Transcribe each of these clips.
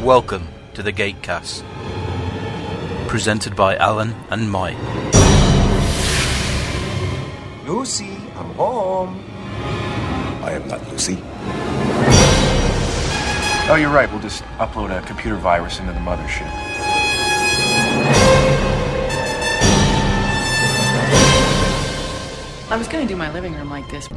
Welcome to the Gatecast, presented by Alan and Mike. Lucy, I'm home. I am not Lucy. Oh, you're right. We'll just upload a computer virus into the mothership. I was going to do my living room like this.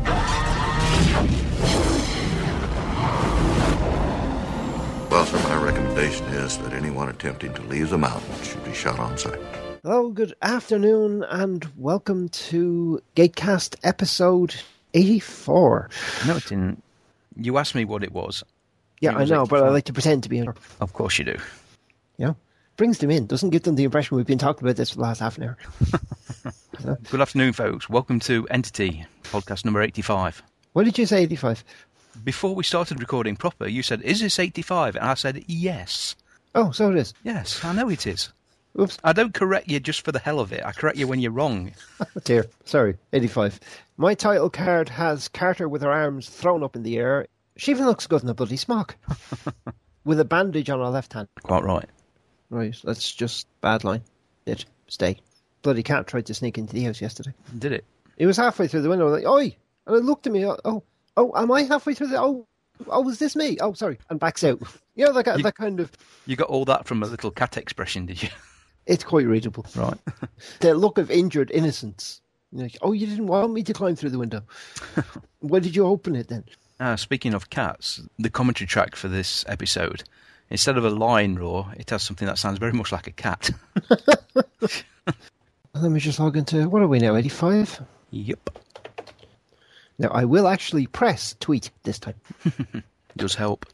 Well, sir, my recommendation is that anyone attempting to leave the mountain should be shot on sight. Hello, good afternoon, and welcome to Gatecast episode 84. No, it didn't. You asked me what it was. Yeah, I know, but I like to pretend to be in. Of course you do. Yeah. Brings them in. Doesn't give them the impression we've been talking about this for the last half an hour. Good afternoon, folks. Welcome to Entity, podcast number 85. What did you say, 85? Before we started recording proper, you said, is this 85? And I said, yes. Oh, so it is. Yes, I know it is. Oops. I don't correct you just for the hell of it. I correct you when you're wrong. Oh, dear. Sorry, 85. My title card has Carter with her arms thrown up in the air. She even looks good in a bloody smock. With a bandage on her left hand. Quite right. Right, that's just bad line. Did stay. Bloody cat tried to sneak into the house yesterday. Did it? He was halfway through the window, like, oi! And it looked at me, oh, am I halfway through the... Oh, was this me? Oh, sorry. And backs out. You know, that kind of... You got all that from a little cat expression, did you? It's quite readable. Right. The look of injured innocence. You're like, oh, you didn't want me to climb through the window. Why did you open it then? Speaking of cats, the commentary track for this episode, instead of a lion roar, it has something that sounds very much like a cat. Let me just log into... What are we now, 85? Yep. Now, I will actually press tweet this time. Does help.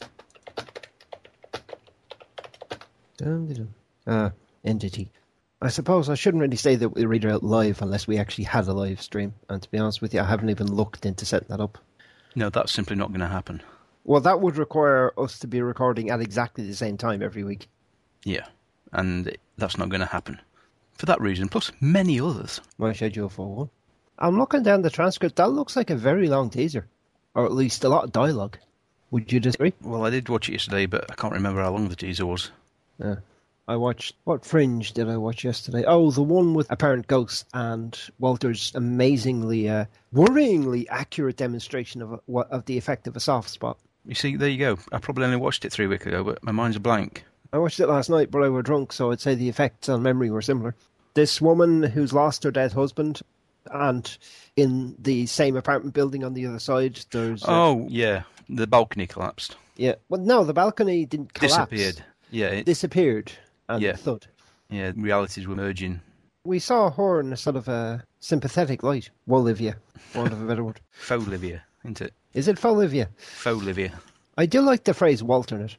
Entity. I suppose I shouldn't really say that we read it out live unless we actually had a live stream. And to be honest with you, I haven't even looked into setting that up. No, that's simply not going to happen. Well, that would require us to be recording at exactly the same time every week. Yeah, and that's not going to happen. For that reason, plus many others. My schedule for one. I'm looking down the transcript. That looks like a very long teaser. Or at least a lot of dialogue. Would you disagree? Well, I did watch it yesterday, but I can't remember how long the teaser was. Yeah. I watched... What Fringe did I watch yesterday? Oh, the one with apparent ghosts and Walter's amazingly, worryingly accurate demonstration of the effect of a soft spot. You see, there you go. I probably only watched it 3 weeks ago, but my mind's a blank. I watched it last night, but I were drunk, so I'd say the effects on memory were similar. This woman who's lost her dead husband, and in the same apartment building on the other side, there's... Oh, yeah. The balcony collapsed. Yeah. Well, no, the balcony didn't collapse. Disappeared. Yeah. Disappeared. And thud. Yeah, realities were merging. We saw her in a sort of a sympathetic light. Wolivia, for want of a better word. Faux-livia, isn't it? Is it Folivia? Faux-livia. I do like the phrase Walter in it.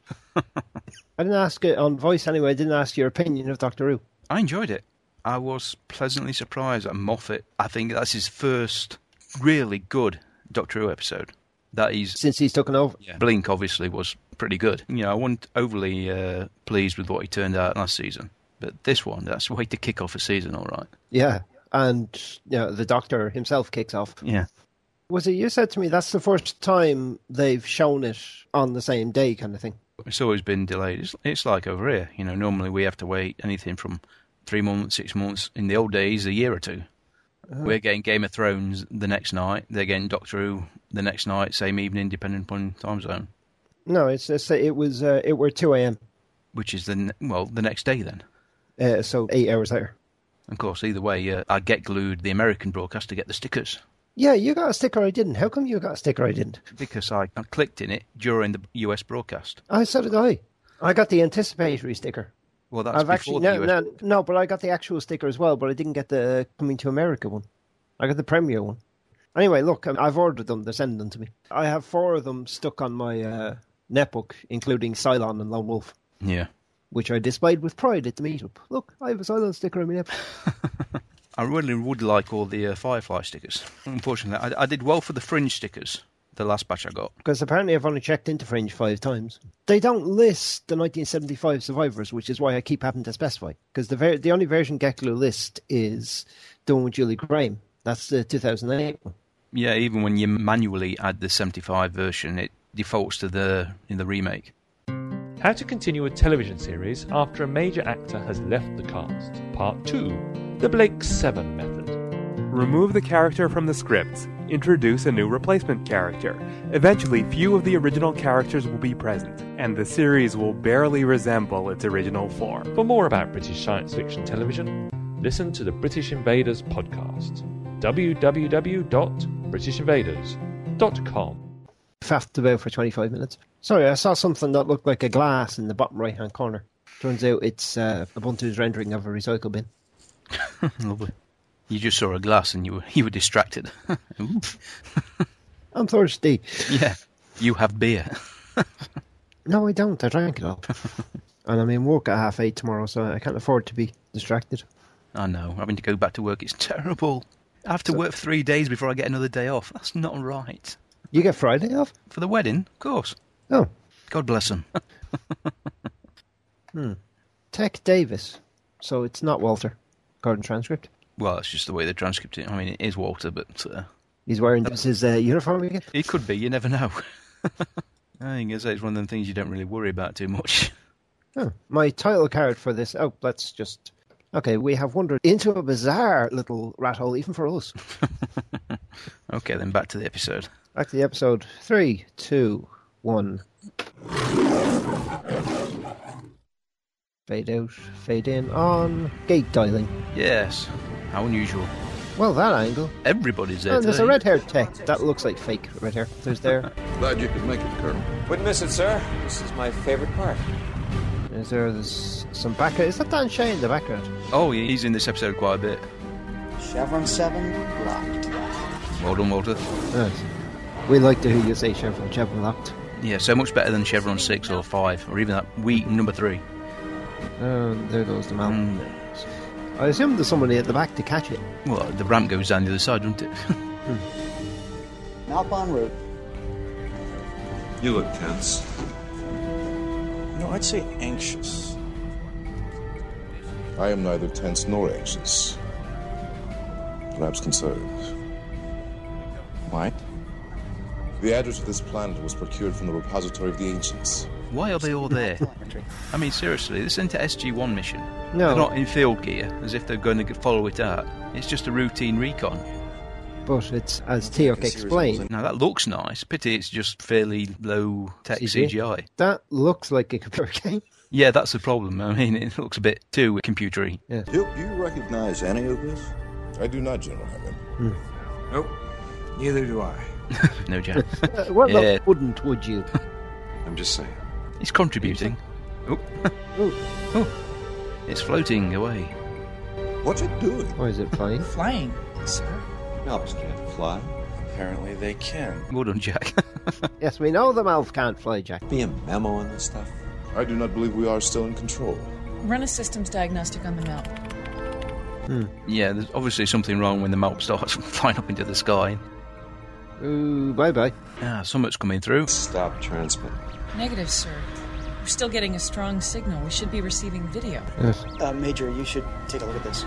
I didn't ask it on voice anyway. I didn't ask your opinion of Doctor Who. I enjoyed it. I was pleasantly surprised at Moffat. I think that's his first really good Doctor Who episode. Since he's taken over. Yeah. Blink obviously was pretty good. You know, I wasn't overly pleased with what he turned out last season. But this one, that's a way to kick off a season, all right. Yeah, and the Doctor himself kicks off. Yeah. Was it you said to me that's the first time they've shown it on the same day kind of thing? It's always been delayed. It's like over here. You know, normally we have to wait anything from 3 months, 6 months. In the old days, a year or two. We're getting Game of Thrones the next night. They're getting Doctor Who the next night, same evening, depending upon time zone. No, it were 2 a.m. Which is the next day then. So 8 hours later. Of course, either way, I get glued the American broadcast to get the stickers. Yeah, you got a sticker I didn't. How come you got a sticker I didn't? Because I clicked in it during the US broadcast. So did I. I got the anticipatory sticker. Well, that's before the US. No, but I got the actual sticker as well, but I didn't get the Coming to America one. I got the premiere one. Anyway, look, I've ordered them. They're sending them to me. I have 4 of them stuck on my netbook, including Cylon and Lone Wolf. Yeah. Which I displayed with pride at the meetup. Look, I have a Cylon sticker on my netbook. I really would like all the Firefly stickers. Unfortunately, I did well for the Fringe stickers, the last batch I got. Because apparently I've only checked into Fringe 5 times. They don't list the 1975 survivors, which is why I keep having to specify. Because the only version Get-Glue list is the one with Julie Graham. That's the 2008 one. Yeah, even when you manually add the 75 version, it defaults to in the remake. How to continue a television series after a major actor has left the cast. Part 2. The Blake 7 method. Remove the character from the script. Introduce a new replacement character. Eventually, few of the original characters will be present, and the series will barely resemble its original form. For more about British science fiction television, listen to the British Invaders podcast. www.britishinvaders.com. Faffed about for 25 minutes. Sorry, I saw something that looked like a glass in the bottom right-hand corner. Turns out it's Ubuntu's rendering of a recycle bin. Lovely. You just saw a glass and you were distracted. I'm thirsty. Yeah, you have beer. No, I don't. I drank it all. And I'm in work at 8:30 tomorrow, so I can't afford to be distracted. I know. Having to go back to work, it's terrible. I have to work for 3 days before I get another day off. That's not right. You get Friday off? For the wedding, of course. Oh. God bless them. Tech Davis. So it's not Walter, according to transcript. Well, it's just the way they transcript it. I mean, it is Walter, but... He's wearing his uniform again? It could be, you never know. I think it's one of them things you don't really worry about too much. Oh, my title card for this... Oh, let's just... Okay, we have wandered into a bizarre little rat hole, even for us. Okay, then back to the episode. Back to the episode. 3, 2, 1. Fade out, fade in, on. Gate dialing. Yes, how unusual. Well, that angle. Everybody's there. And there's a red-haired tech. That looks like fake red hair. There's there. Glad you could make it, Colonel. Wouldn't miss it, sir. This is my favorite part. There's some background. Is that Dan Shea in the background? Oh, yeah, he's in this episode quite a bit. Chevron 7 locked. Well done, Walter. Yes. We like to hear you say Chevron locked. Yeah, so much better than Chevron 6 or 5, or even that weak number 3. Oh, there goes the map. I assume there's somebody at the back to catch it. Well, the ramp goes down the other side, doesn't it? Malp en route. You look tense. No, I'd say anxious. I am neither tense nor anxious. Perhaps concerned. What? The address of this planet was procured from the repository of the ancients. Why are they all there? I mean, seriously, this isn't an SG-1 mission. No. They're not in field gear, as if they're going to follow it out. It's just a routine recon. But it's, as Teok explained... Now, that looks nice. Pity it's just fairly low-tech CGI. That looks like a computer game. Yeah, that's the problem. I mean, it looks a bit too computery. Yeah. Do you recognize any of this? I do not, General Hammond. Nope. Neither do I. No, Jack. Well, Yeah. wouldn't, would you? I'm just saying. It's contributing. Oh. Oh. It's floating away. What's it doing? Or is it flying? Flying, sir. Malps can't fly. Apparently they can. Well done, Jack. Yes, we know the Malf can't fly, Jack. Be a memo on this stuff. I do not believe we are still in control. Run a systems diagnostic on the map. Yeah, there's obviously something wrong when the map starts flying up into the sky. Ooh, bye-bye. Ah, something's coming through. Stop transmitting. Negative, sir. We're still getting a strong signal. We should be receiving video. Yes. Major, you should take a look at this.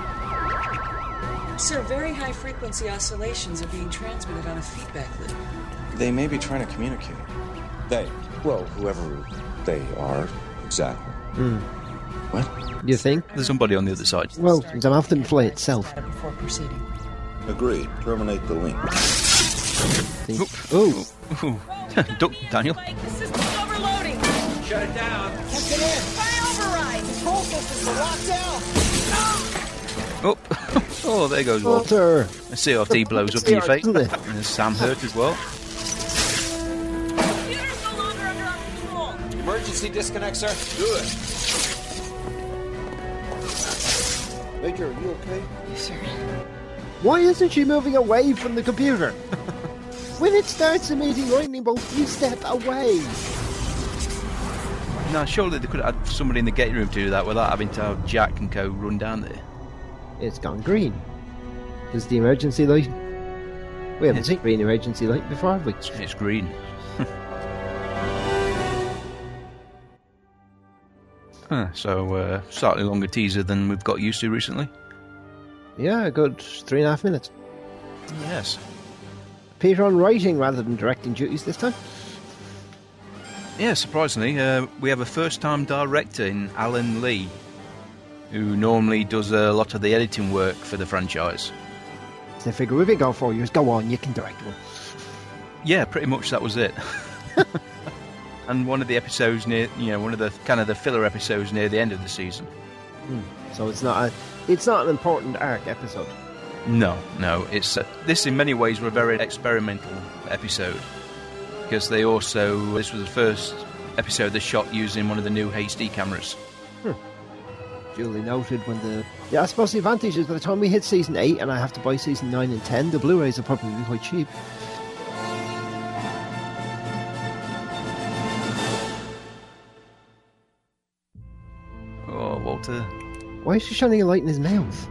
Sir, very high frequency oscillations are being transmitted on a feedback loop. They may be trying to communicate. Well, whoever they are, exactly. What? You think? There's somebody on the other side. Well, the Malf didn't fly itself. Before proceeding. Agreed. Terminate the link. Ooh. Ooh. Duck, Daniel. The system's overloading. Shut it down. Check it in. Fire override. Control systems are locked down. Oh, oh, there goes Walter. Walter. A CRT blows up in your face. Isn't it? And there's Sam hurt as well. Computer's no longer under our control. Emergency disconnect, sir. Do it. Major, are you okay? Yes, sir. Why isn't she moving away from the computer? When it starts emitting lightning bolts, you step away. No, surely they could have had somebody in the gate room to do that without having to have Jack and co run down there. It's gone green. Is the emergency light? We haven't seen green emergency light before, have we? It's green. So, slightly longer teaser than we've got used to recently. Yeah, a good 3.5 minutes. Yes. Peter on writing rather than directing duties this time. Yeah, surprisingly, we have a first-time director in Alan Lee, who normally does a lot of the editing work for the franchise. So they figure, if we go 4 years, go on, you can direct one. Yeah, pretty much that was it. And one of the episodes one of the kind of the filler episodes near the end of the season. So it's not an important arc episode. No. It's this in many ways were a very experimental episode, because this was the first episode they shot using one of the new HD cameras. Duly noted. I suppose the advantage is by the time we hit season 8 and I have to buy season 9 and 10, the Blu-rays will probably be quite cheap. Oh, Walter. Why is he shining a light in his mouth?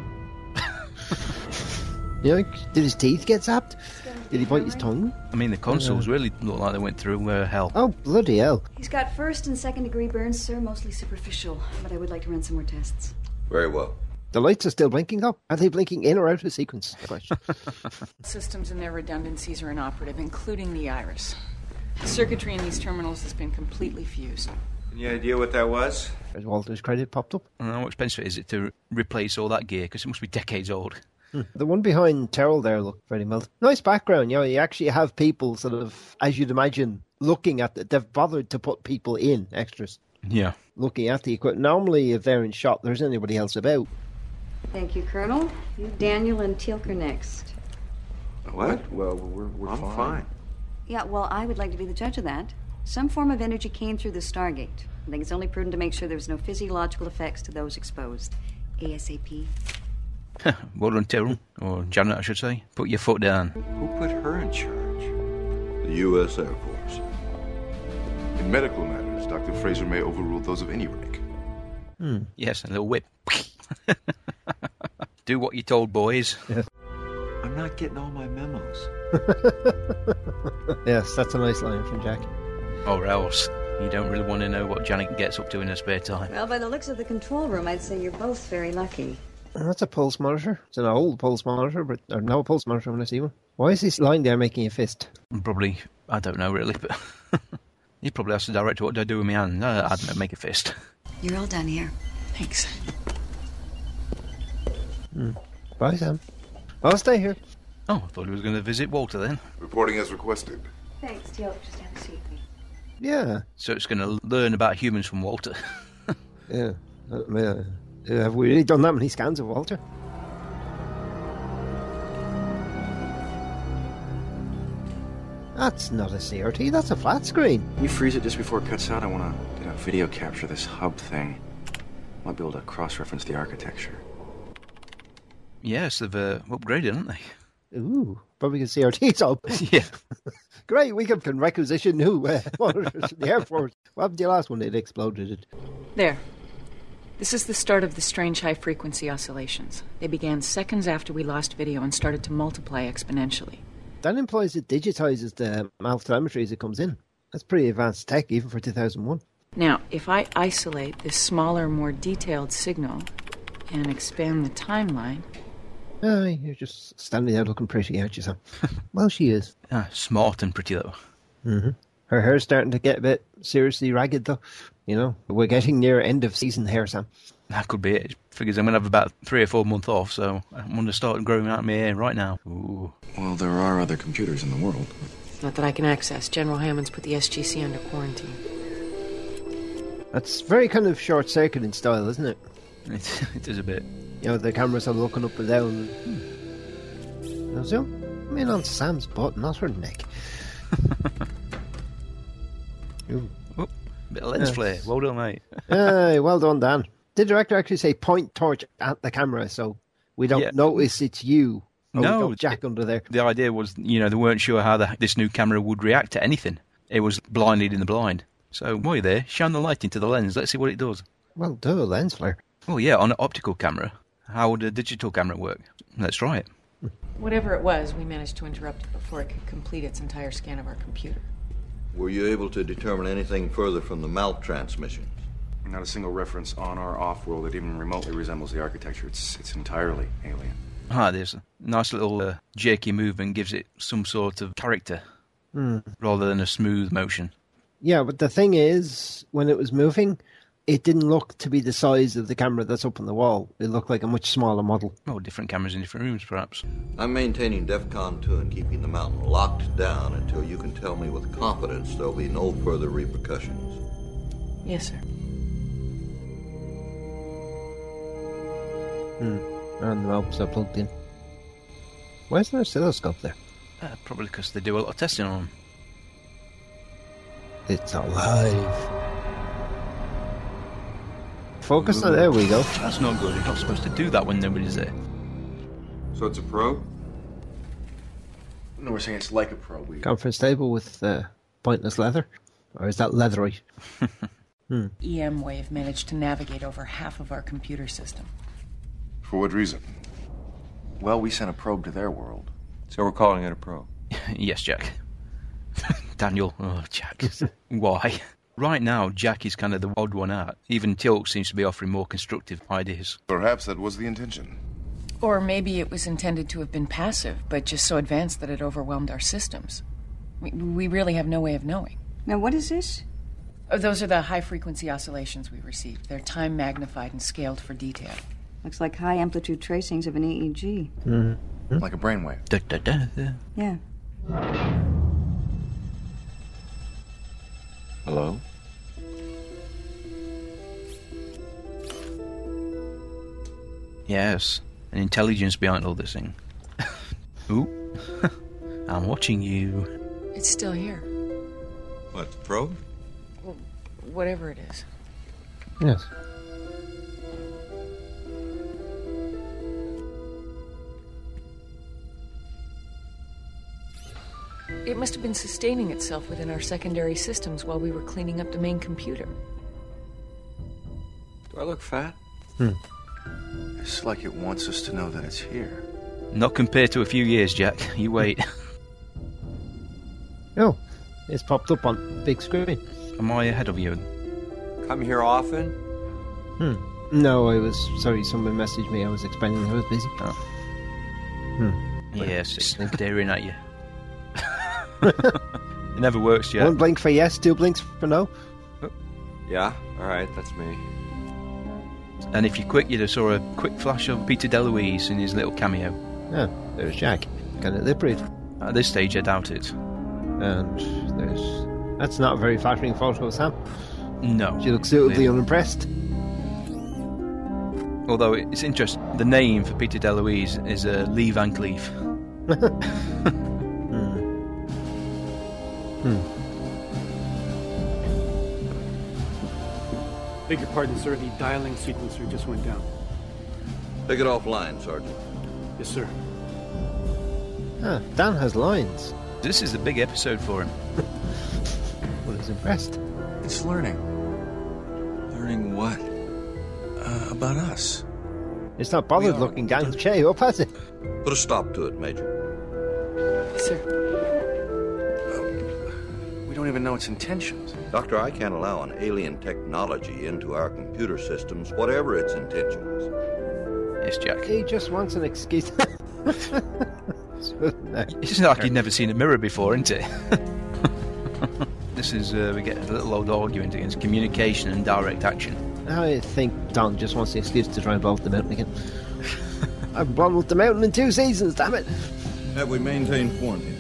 Did his teeth get zapped? Did he bite his tongue? I mean, the consoles really look like they went through hell. Oh, bloody hell. He's got first and second degree burns, sir, mostly superficial, but I would like to run some more tests. Very well. The lights are still blinking, though. Are they blinking in or out of sequence? Question. Systems and their redundancies are inoperative, including the iris. The circuitry in these terminals has been completely fused. Any idea what that was? As Walter's credit popped up. And how expensive is it to replace all that gear? Because it must be decades old. The one behind Terrell there looked very melted. Nice background, you actually have people sort of, as you'd imagine, looking at it. They've bothered to put people in, extras. Yeah. Looking at the equipment. Normally, if they're in shot, there's anybody else about. Thank you, Colonel. You, Daniel, and Teal'c are next. What? Well, we're fine. Yeah, well, I would like to be the judge of that. Some form of energy came through the Stargate. I think it's only prudent to make sure there's no physiological effects to those exposed. ASAP. Well done, Tyrrell. Or Janet, I should say. Put your foot down. Who put her in charge? The U.S. Air Force. In medical matters, Dr. Fraser may overrule those of any rank. Yes, a little whip. Do what you're told, boys. Yes. I'm not getting all my memos. Yes, that's a nice line from Jack. Or else. You don't really want to know what Janet gets up to in her spare time. Well, by the looks of the control room, I'd say you're both very lucky. That's a pulse monitor. It's an old pulse monitor, or no pulse monitor when I see one. Why is he lying there making a fist? Probably, I don't know really, but he probably asked the director, what do I do with my hand? No, I don't know, make a fist. You're all done here. Thanks. Bye, Sam. I'll stay here. Oh, I thought he was going to visit Walter then. Reporting as requested. Thanks, Teal'c. Just have a seat, please. Yeah. So it's going to learn about humans from Walter. Yeah. Have we really done that many scans of Walter? That's not a CRT, that's a flat screen. Can you freeze it just before it cuts out? I want to video capture this hub thing. Might be able to cross-reference the architecture. Yes, they've upgraded, haven't they? Ooh, probably because CRT's up. Yeah. Great, we can requisition new monitors from the Air Force. What happened to your last one? It exploded. There. This is the start of the strange high-frequency oscillations. They began seconds after we lost video and started to multiply exponentially. That implies it digitizes the maltelemetry as it comes in. That's pretty advanced tech, even for 2001. Now, if I isolate this smaller, more detailed signal and expand the timeline... You're just standing there looking pretty, aren't you, Sam? Well, she is. Smart and pretty, though. Mm-hmm. Her hair's starting to get a bit seriously ragged, though. You know, we're getting near end of season hair, Sam. That could be it. Figures I'm going to have about 3 or 4 months off, so I'm going to start growing out my hair right now. Ooh. Well, there are other computers in the world. Not that I can access. General Hammond's put the SGC under quarantine. That's very kind of short-circuiting style, isn't it? It is a bit. You know, the cameras are looking up and down. Now zoom in on Sam's butt, not her neck. Ooh. Oh, bit of lens flare. Well done, mate. Well done, Dan. The director actually say point torch at the camera, so we don't notice it's you. No, Jack under there. The idea was, they weren't sure how this new camera would react to anything. It was blind leading the blind. So while you're there, shine the light into the lens. Let's see what it does. Well, lens flare. Well, yeah, on an optical camera. How would a digital camera work? Let's try it. Whatever it was, we managed to interrupt it before it could complete its entire scan of our computer. Were you able to determine anything further from the mouth transmissions? Not a single reference on our off-world that even remotely resembles the architecture. It's entirely alien. There's a nice little jerky movement gives it some sort of character rather than a smooth motion. Yeah, but the thing is, when it was moving, it didn't look to be the size of the camera that's up on the wall. It looked like a much smaller model. Oh, different cameras in different rooms, perhaps. I'm maintaining DEFCON 2 and keeping the mountain locked down until you can tell me with confidence there'll be no further repercussions. Yes, sir. And the maps are plugged in. Why is there a oscilloscope there? Probably because they do a lot of testing on them. It's alive. Focus on, there we go. That's not good. You're not supposed to do that when nobody's there. So it's a probe? No, we're saying it's like a probe. Conference table with pointless leather? Or is that leathery? EM Wave managed to navigate over half of our computer system. For what reason? Well, we sent a probe to their world. So we're calling it a probe? Yes, Jack. Daniel. Oh, Jack. Why? Right now, Jack is kind of the odd one out. Even Teal'c seems to be offering more constructive ideas. Perhaps that was the intention. Or maybe it was intended to have been passive, but just so advanced that it overwhelmed our systems. We really have no way of knowing. Now, what is this? Oh, those are the high-frequency oscillations we received. They're time-magnified and scaled for detail. Looks like high-amplitude tracings of an EEG. Like a brainwave. Da, da, da, da. Yeah. Hello? Yes, an intelligence behind all this thing. Ooh, I'm watching you. It's still here. What, the probe? Well, whatever it is. Yes. It must have been sustaining itself within our secondary systems while we were cleaning up the main computer. Do I look fat? It's like it wants us to know that it's here. Not compared to a few years, Jack. You wait. Oh, it's popped up on big screen. Am I ahead of you? Come here often? No, I was sorry. Someone messaged me. I was explaining I was busy. Yes, it's staring at you. It never works, Jack. One blink for yes, two blinks for no. Yeah, alright, that's me. And if you're quick, you'd have saw a quick flash of Peter DeLuise in his little cameo. Yeah, there's Jack. Kind of lip read. At this stage, I doubt it. And there's... That's not a very flattering photo of Sam. No. She looks suitably unimpressed. Although it's interesting, the name for Peter DeLuise is Lee Van Cleef. Beg your pardon, sir. The dialing sequencer just went down. Take it offline, Sergeant. Yes, sir. Dan has lines. This is a big episode for him. Well, he's impressed. It's learning. Learning what? About us. It's not bothered looking down Che up, has it? Put a stop to it, Major. Yes, sir. We don't even know its intentions. Doctor, I can't allow an alien technology into our computer systems, whatever its intentions. Yes, Jack. He just wants an excuse. It's like you've never seen a mirror before, isn't it? This is, we get a little old argument against communication and direct action. I think Don just wants the excuse to try and blow up the mountain again. I've blown up the mountain in 2 seasons, damn it! Have we maintained quarantine?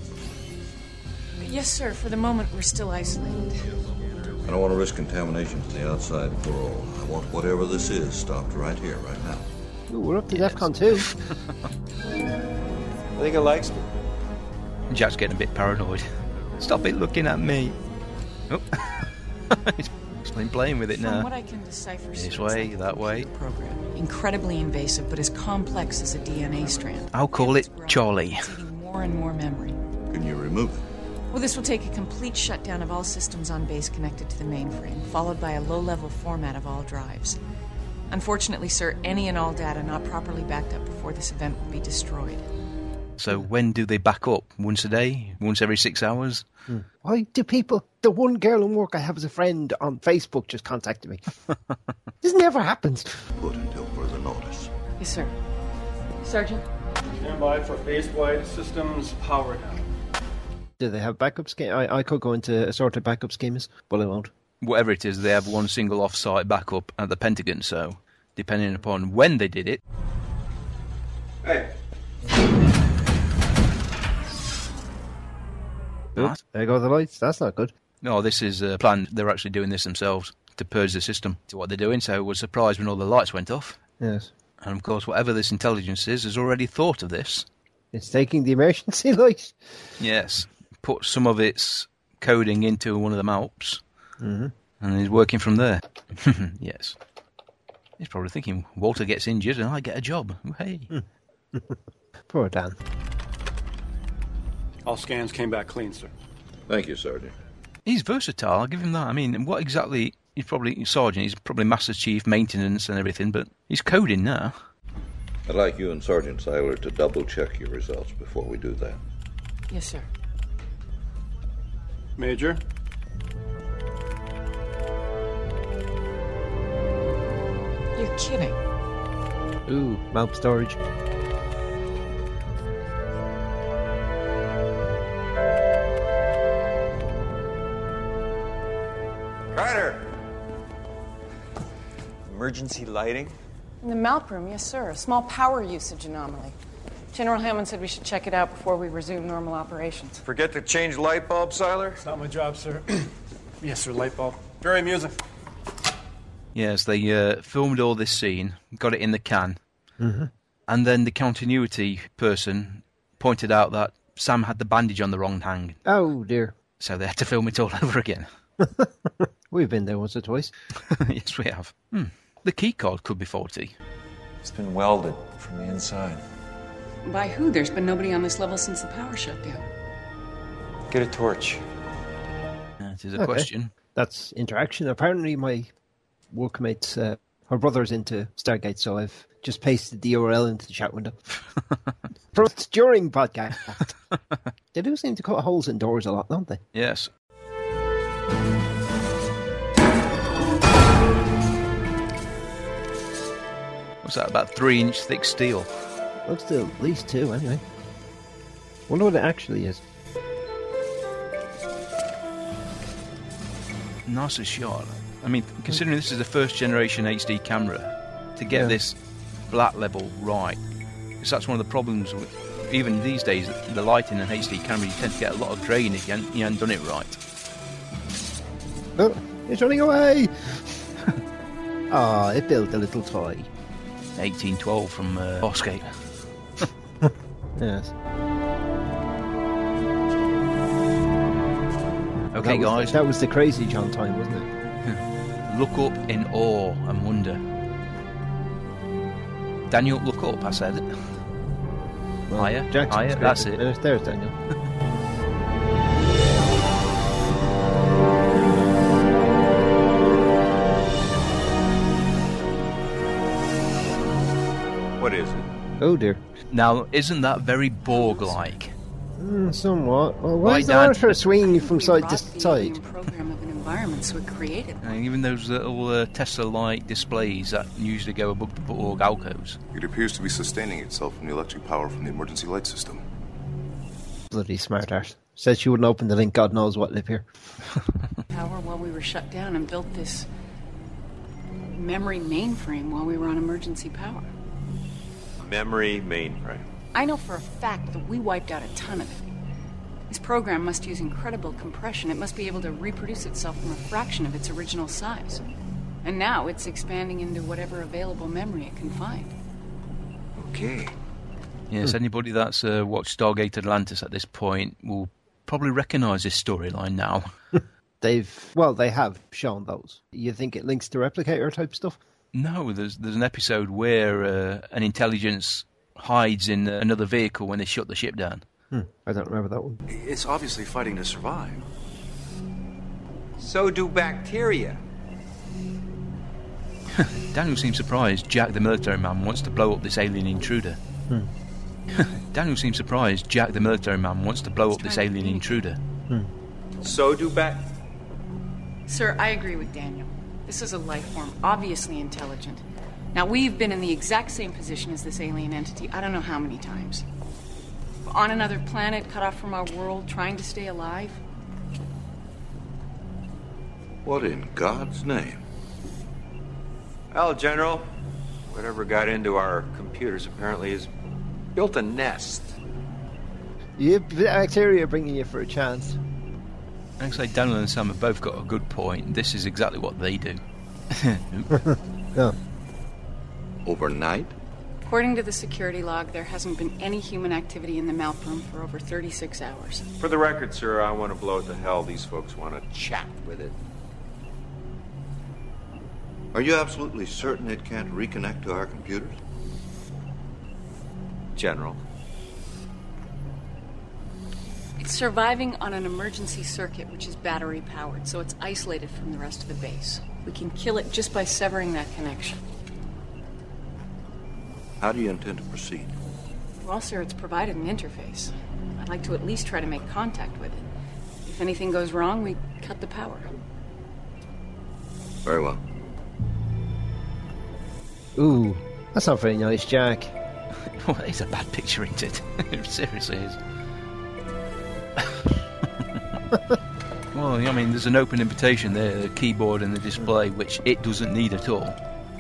Yes, sir. For the moment, we're still isolated. I don't want to risk contamination to the outside world. I want whatever this is stopped right here, right now. Ooh, we're up to DEFCON 2. I think it likes me. Jack's getting a bit paranoid. Stop it looking at me. Oh. He's been playing with it now. From what I can decipher, This way, that way. program. Incredibly invasive, but as complex as a DNA strand. I'll call it Charlie. It's eating more and more memory. Can you remove it? Well, this will take a complete shutdown of all systems on base connected to the mainframe, followed by a low-level format of all drives. Unfortunately, sir, any and all data not properly backed up before this event will be destroyed. So when do they back up? Once a day? Once every 6 hours? Why do people... The one girl in work I have as a friend on Facebook just contacted me. This never happens. Put until further notice. Yes, sir. Sergeant? Stand by for base-wide systems power down. Do they have backup scheme? I could go into assorted backup schemes, but I won't. Whatever it is, they have one single off-site backup at the Pentagon, so depending upon when they did it... Hey. Oops, there go the lights. That's not good. No, this is planned. They're actually doing this themselves to purge the system to what they're doing, so I was surprised when all the lights went off. Yes. And of course, whatever this intelligence is, has already thought of this. It's taking the emergency light. Yes. Put some of its coding into one of the maps, and is working from there. Yes. He's probably thinking, Walter gets injured and I get a job. Hey. Poor Dan. All scans came back clean, sir. Thank you, Sergeant. He's versatile, I'll give him that. I mean, what exactly... He's probably Sergeant, he's probably Master Chief, Maintenance and everything, but he's coding now. I'd like you and Sergeant Seiler to double-check your results before we do that. Yes, sir. Major? You're kidding. Ooh, map storage. Carter! Emergency lighting? In the MALP room, yes, sir. A small power usage anomaly. General Hammond said we should check it out before we resume normal operations. Forget to change light bulb, Seiler? It's not my job, sir. Yes, sir, light bulb. Very amusing. Yes, they filmed all this scene, got it in the can, and then the continuity person pointed out that Sam had the bandage on the wrong hand. Oh, dear. So they had to film it all over again. We've been there once or twice. Yes, we have. The keycard could be faulty. It's been welded from the inside. By who? There's been nobody on this level since the power shut down. Get a torch. That is a question. That's interaction. Apparently my workmate's, her brother's into Stargate, so I've just pasted the URL into the chat window. During podcast. They do seem to cut holes in doors a lot, don't they? Yes. What's that, about 3-inch thick steel? Looks to at least 2, anyway. Wonder what it actually is. Nicer shot. I mean, considering this is a first generation HD camera, to get this black level right, because that's one of the problems with, even these days, the lighting in HD camera, you tend to get a lot of grain if you haven't done it right. Oh, it's running away! Ah, it built a little toy. 1812 from Bossgate. Yes. Okay, guys. That was the Crazy John time, wasn't it? Look up in awe and wonder. Daniel, look up, I said. Well, Higher, higher, that's it. There's Daniel. What is it? Oh dear. Now, isn't that very Borg-like? Somewhat. Well, why is the monitor swinging from side to side? Program of an environment so it created. And even those little Tesla-like displays that usually go above the Borg alcoves. It appears to be sustaining itself from the electric power from the emergency light system. Bloody smart art. Said she wouldn't open the link, God knows what live here. Power while we were shut down and built this memory mainframe while we were on emergency power. Memory mainframe. I know for a fact that we wiped out a ton of it. This program must use incredible compression. It must be able to reproduce itself from a fraction of its original size. And now it's expanding into whatever available memory it can find. Okay. Yes, anybody that's watched Stargate Atlantis at this point will probably recognise this storyline now. They have shown those. You think it links to replicator type stuff? No, there's an episode where an intelligence hides in another vehicle when they shut the ship down. I don't remember that one. It's obviously fighting to survive. So do bacteria. Daniel seems surprised Jack the military man wants to blow up this alien intruder. Daniel seems surprised Jack the military man wants to blow up this alien intruder. So do Sir, I agree with Daniel. This is a life form, obviously intelligent. Now, we've been in the exact same position as this alien entity I don't know how many times. On another planet, cut off from our world, trying to stay alive? What in God's name? Well, General, whatever got into our computers apparently has built a nest. The bacteria are bringing you for a chance. Actually, Daniel and Sam have both got a good point. This is exactly what they do. Yeah. Overnight? According to the security log, there hasn't been any human activity in the mouth room for over 36 hours. For the record, sir, I want to blow it to hell. These folks want to chat with it. Are you absolutely certain it can't reconnect to our computers? General. It's surviving on an emergency circuit, which is battery powered, so it's isolated from the rest of the base. We can kill it just by severing that connection. How do you intend to proceed? Well, sir, it's provided an interface. I'd like to at least try to make contact with it. If anything goes wrong, we cut the power. Very well. Ooh, that's not very nice, Jack. Well, it's a bad picture, isn't it? It seriously is. Well, I mean, there's an open invitation there, the keyboard and the display, which it doesn't need at all.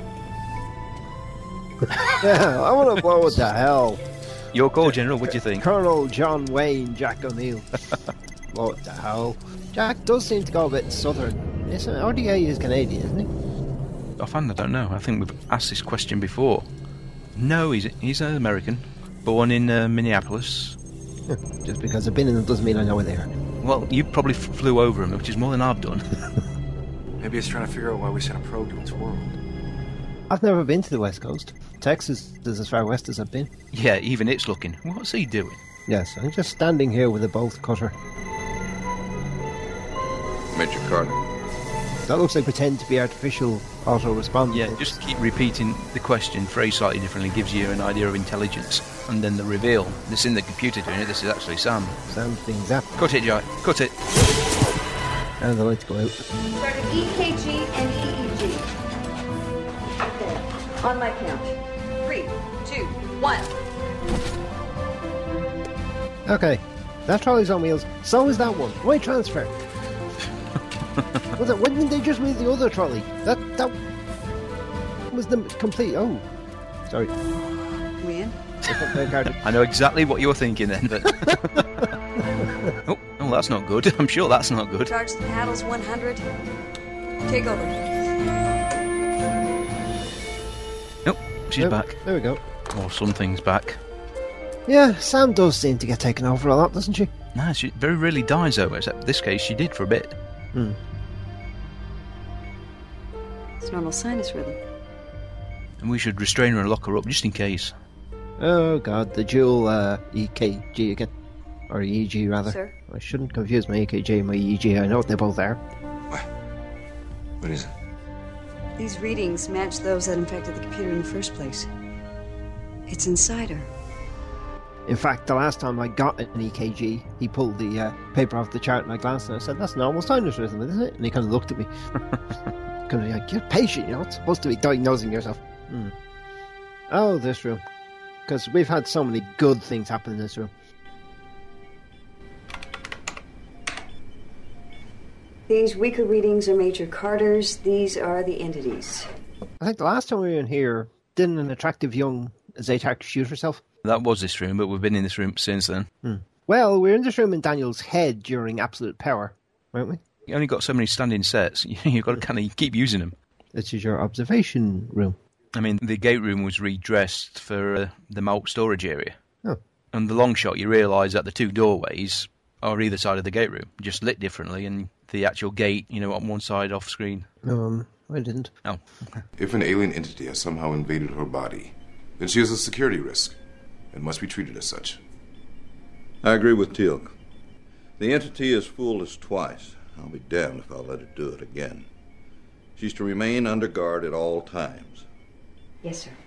Yeah, I want to blow it to hell. Your call, General, what do you think? Colonel John Wayne, Jack O'Neill. Blow it to hell. Jack does seem to go a bit southern. RDA is Canadian, isn't he? Offhand, I don't know. I think we've asked this question before. No, he's an American. Born in Minneapolis. Just because I've been in them doesn't mean I know where they are. Well, you probably flew over him, which is more than I've done. Maybe it's trying to figure out why we sent a probe to its world. I've never been to the West Coast. Texas is as far west as I've been. Yeah, even it's looking. What's he doing? Yes, I'm just standing here with a bolt cutter. Major Carter. That looks like pretend to be artificial auto-response. Yeah, just keep repeating the question, phrase slightly differently, gives you an idea of intelligence. And then the reveal, this isn't the computer doing it, this is actually Sam. Sam's being zapped. Cut it, Jack, cut it. And the lights go out. Started EKG and EEG. Okay, on my count. 3, 2, 1. Okay, that trolley's on wheels. So is that one. Why transfer? Why didn't they just move the other trolley? That was the complete. Oh, sorry. We in? I know exactly what you're thinking then, but oh, that's not good. I'm sure that's not good. Charge the paddles 100. Take over. Nope, she's back. There we go. Or something's back. Yeah, Sam does seem to get taken over a lot, doesn't she? No, she very rarely dies though, except in this case she did for a bit. It's normal sinus rhythm. And we should restrain her and lock her up just in case. Oh god, the dual EKG again. Or EEG rather. Sir? I shouldn't confuse my EKG and my EEG, I know what they both are. What is it? These readings match those that infected the computer in the first place. It's inside her. In fact, the last time I got an EKG, he pulled the paper off the chart and I glanced and I said, that's normal sinus rhythm, isn't it? And he kind of looked at me. Kind of like, you're patient, you're not supposed to be diagnosing yourself. Oh, this room. Because we've had so many good things happen in this room. These weaker readings are Major Carter's. These are the entities. I think the last time we were in here, didn't an attractive young Zatak shoot herself? That was this room, but we've been in this room since then. Well, we were in this room in Daniel's head during Absolute Power, weren't we? You only got so many standing sets. You've got to kind of keep using them. This is your observation room. I mean, the gate room was redressed for the malt storage area. Oh. And the long shot, you realise that the two doorways are either side of the gate room, just lit differently, and the actual gate, on one side off screen. I didn't. Oh. If an alien entity has somehow invaded her body, then she is a security risk and must be treated as such. I agree with Teal'c. The entity has fooled us twice. I'll be damned if I'll let her do it again. She's to remain under guard at all times. Yes, sir.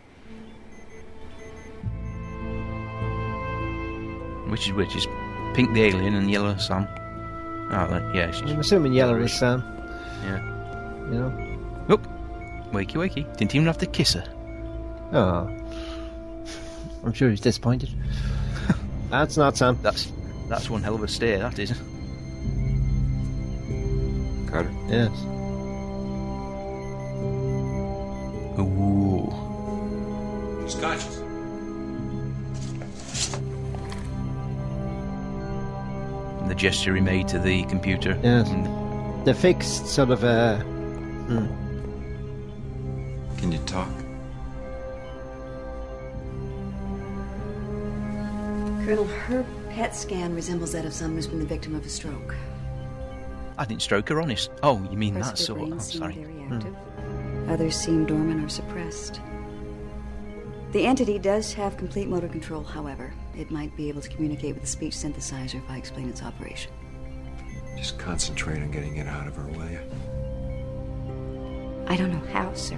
Which is which? Is pink the alien and yellow Sam? Oh, yeah. I'm assuming yellow is Sam. Yeah. Oop. Wakey, wakey. Didn't even have to kiss her. Oh. I'm sure he's disappointed. That's not Sam. That's one hell of a stare, that is. Carter? Yes. Ooh. He's conscious. And the gesture he made to the computer. Yes. The fixed sort of Can you talk? Colonel, her PET scan resembles that of someone who's been the victim of a stroke. I didn't stroke her, honest. Oh, you mean Parts that of her sort? brain Oh, seem sorry. very active. Others seem dormant or suppressed. The entity does have complete motor control, however. It might be able to communicate with the speech synthesizer if I explain its operation. Just concentrate on getting it out of her, will you? I don't know how, sir.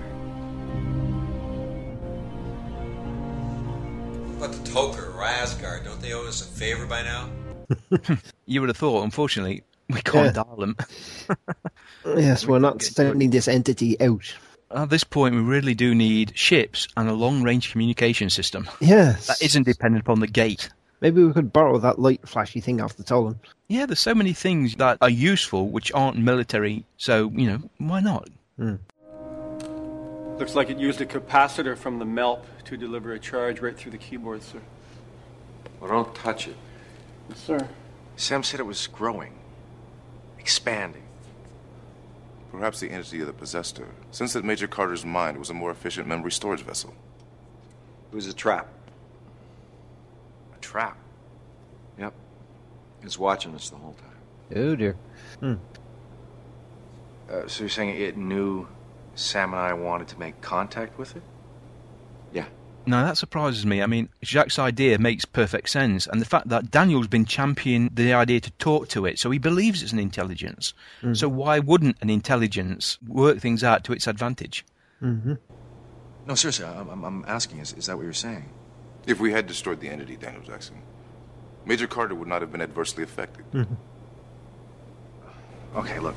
What about the Toker or Asgard? Don't they owe us a favor by now? You would have thought, unfortunately, we can't dial them. Yes, we're not sending this entity out. At this point, we really do need ships and a long-range communication system. Yes. That isn't dependent upon the gate. Maybe we could borrow that light flashy thing off the Tolan. Yeah, there's so many things that are useful which aren't military, so, why not? Looks like it used a capacitor from the MELP to deliver a charge right through the keyboard, sir. Well, don't touch it. Yes, sir. Sam said it was growing. Expanding. Perhaps the entity that possessed her, since that Major Carter's mind was a more efficient memory storage vessel. It was a trap. A trap? Yep. It was watching us the whole time. Oh, dear. So you're saying it knew Sam and I wanted to make contact with it? Yeah. No, that surprises me. I mean, Jacques' idea makes perfect sense, and the fact that Daniel's been championing the idea to talk to it, so he believes it's an intelligence. So why wouldn't an intelligence work things out to its advantage? Mm-hmm. No, seriously, I'm asking, is that what you're saying? If we had destroyed the entity, Daniel Jackson, Major Carter would not have been adversely affected. Okay, look.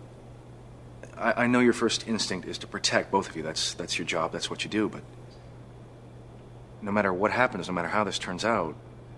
I know your first instinct is to protect both of you. That's your job, that's what you do, but no matter what happens, no matter how this turns out,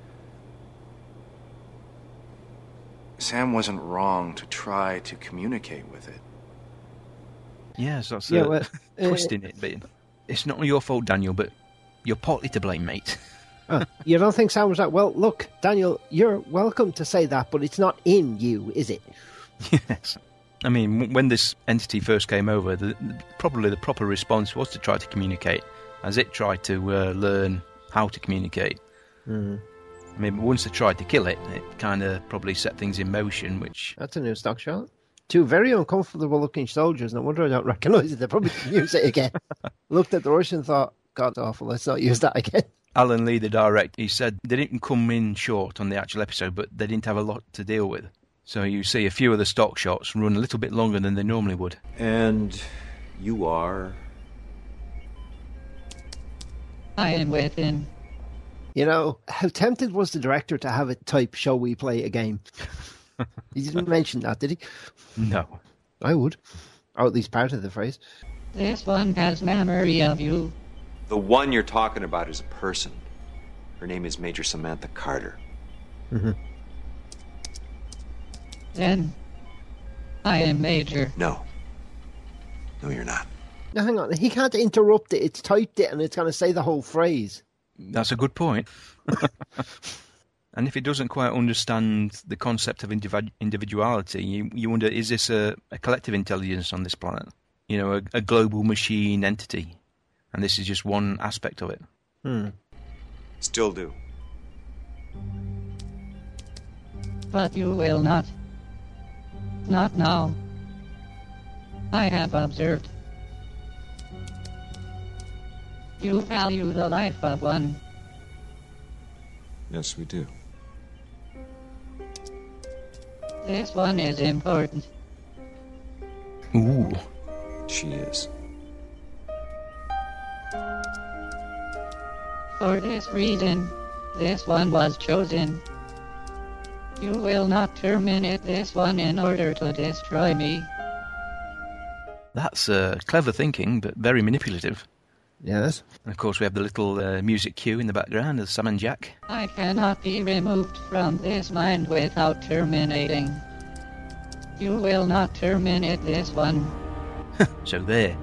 Sam wasn't wrong to try to communicate with it. Yes, that's twist in it. But it's not your fault, Daniel, but you're partly to blame, mate. You don't think Sam was like, well, look, Daniel, you're welcome to say that, but it's not in you, is it? Yes. I mean, when this entity first came over, probably the proper response was to try to communicate, as it tried to learn how to communicate. I mean, once they tried to kill it, it kind of probably set things in motion, which... That's a new stock shot. Two very uncomfortable-looking soldiers. No wonder I don't recognise it. They probably didn't use it again. Looked at the Russian and thought, God awful, let's not use that again. Alan Lee, the director, he said they didn't come in short on the actual episode, but they didn't have a lot to deal with. So you see a few of the stock shots run a little bit longer than they normally would. And you are? I am within. You know, how tempted was the director to have it type, shall we play a game? He didn't mention that, did he? No. I would. Or at least part of the phrase. This one has memory of you. The one you're talking about is a person. Her name is Major Samantha Carter. Then I am Major. No. No, you're not. Now, hang on. He can't interrupt it. It's typed it and it's going to say the whole phrase. That's a good point. And if it doesn't quite understand the concept of individuality, you wonder, is this a collective intelligence on this planet? You know, a global machine entity? And this is just one aspect of it. Still do. But you will not. Not now. I have observed. You value the life of one. Yes, we do. This one is important. Ooh. She is. For this reason, this one was chosen. You will not terminate this one in order to destroy me. That's clever thinking, but very manipulative. Yes. And of course, we have the little music cue in the background of Sam and Jack. I cannot be removed from this mind without terminating. You will not terminate this one. So there.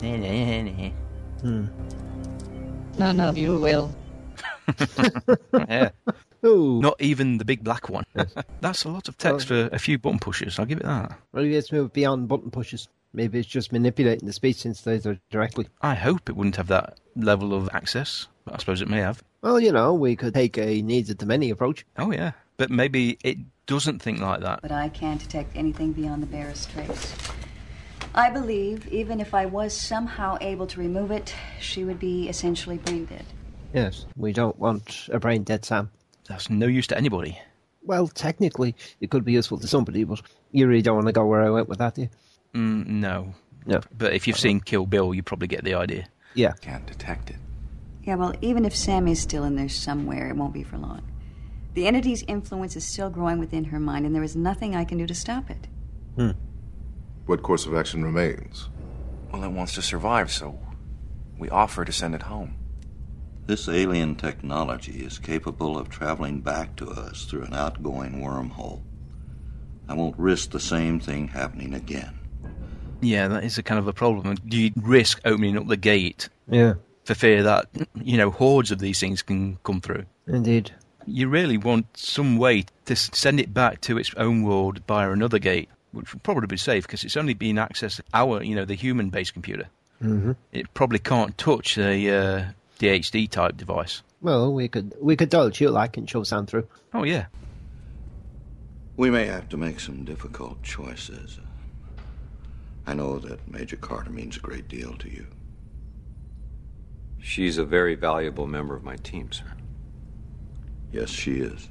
None of you will. Yeah. Ooh. Not even the big black one. That's a lot of text for a few button pushes, I'll give it that. Maybe it's moved beyond button pushes. Maybe it's just manipulating the speech synthesizer directly. I hope it wouldn't have that level of access, but I suppose it may have. Well, you know, we could take a needs-it-to-many approach. Oh, yeah. But maybe it doesn't think like that. But I can't detect anything beyond the barest trace. I believe, even if I was somehow able to remove it, she would be essentially brain dead. Yes, we don't want a brain-dead Sam. That's no use to anybody. Well, technically, it could be useful to somebody, but you really don't want to go where I went with that, do you? No. No. But if you've seen Kill Bill, you probably get the idea. Yeah. Can't detect it. Yeah, well, even if Sam is still in there somewhere, it won't be for long. The entity's influence is still growing within her mind, and there is nothing I can do to stop it. What course of action remains? Well, it wants to survive, so we offer to send it home. This alien technology is capable of traveling back to us through an outgoing wormhole. I won't risk the same thing happening again. Yeah, that is a kind of a problem. Do you risk opening up the gate for fear that, hordes of these things can come through? Indeed. You really want some way to send it back to its own world via another gate, which would probably be safe because it's only being accessed the human-based computer. Mm-hmm. It probably can't touch a DHD type device. Well, we could dial Chilak and show Sam through. Oh, yeah. We may have to make some difficult choices. I know that Major Carter means a great deal to you. She's a very valuable member of my team, sir. Yes, she is.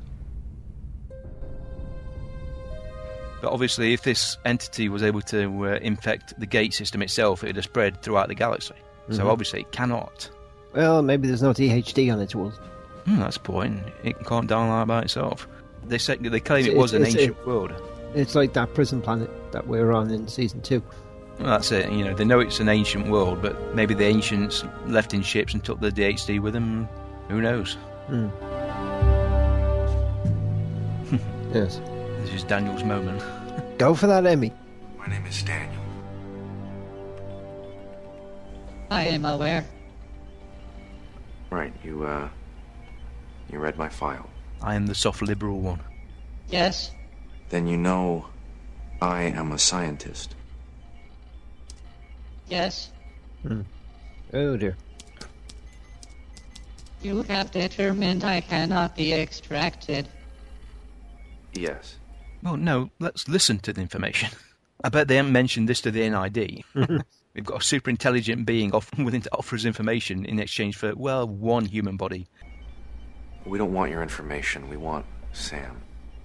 But obviously, if this entity was able to infect the gate system itself, it would have spread throughout the galaxy. Mm-hmm. So obviously, it cannot. Well, maybe there's no DHD on its world. That's the point. It can't download by itself. They claim it was an ancient world. It's like that prison planet that we're on in season 2. Well, that's it. They know it's an ancient world, but maybe the ancients left in ships and took the DHD with them. Who knows? Yes. This is Daniel's moment. Go for that, Emmy. My name is Daniel. I am aware. Right, you read my file. I am the soft liberal one. Yes. Then you know I am a scientist. Yes. Oh, dear. You have determined I cannot be extracted. Yes. Well, no, let's listen to the information. I bet they haven't mentioned this to the NID. We've got a super intelligent being willing to offer us information in exchange for, one human body. We don't want your information. We want Sam.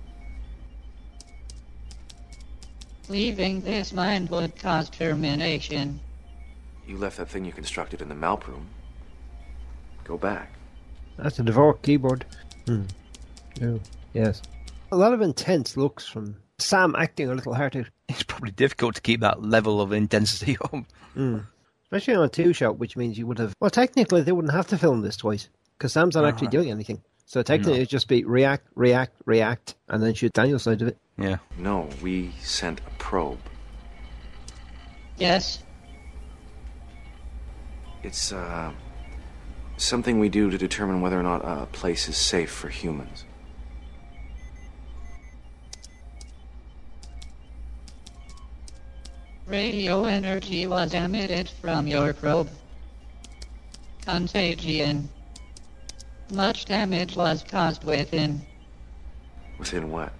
Leaving this mind would cause termination. You left that thing you constructed in the Malp room. Go back. That's a Dvorak keyboard. Oh, yes. A lot of intense looks from Sam acting a little harder. It's probably difficult to keep that level of intensity up. Especially on a 2-shot, which means you would have... Well, technically, they wouldn't have to film this twice, because Sam's not actually doing anything. So technically, it'd just be react, and then shoot Daniel's side of it. Yeah. No, we sent a probe. Yes. It's, something we do to determine whether or not a place is safe for humans. Radio energy was emitted from your probe. Contagion. Much damage was caused within. Within what?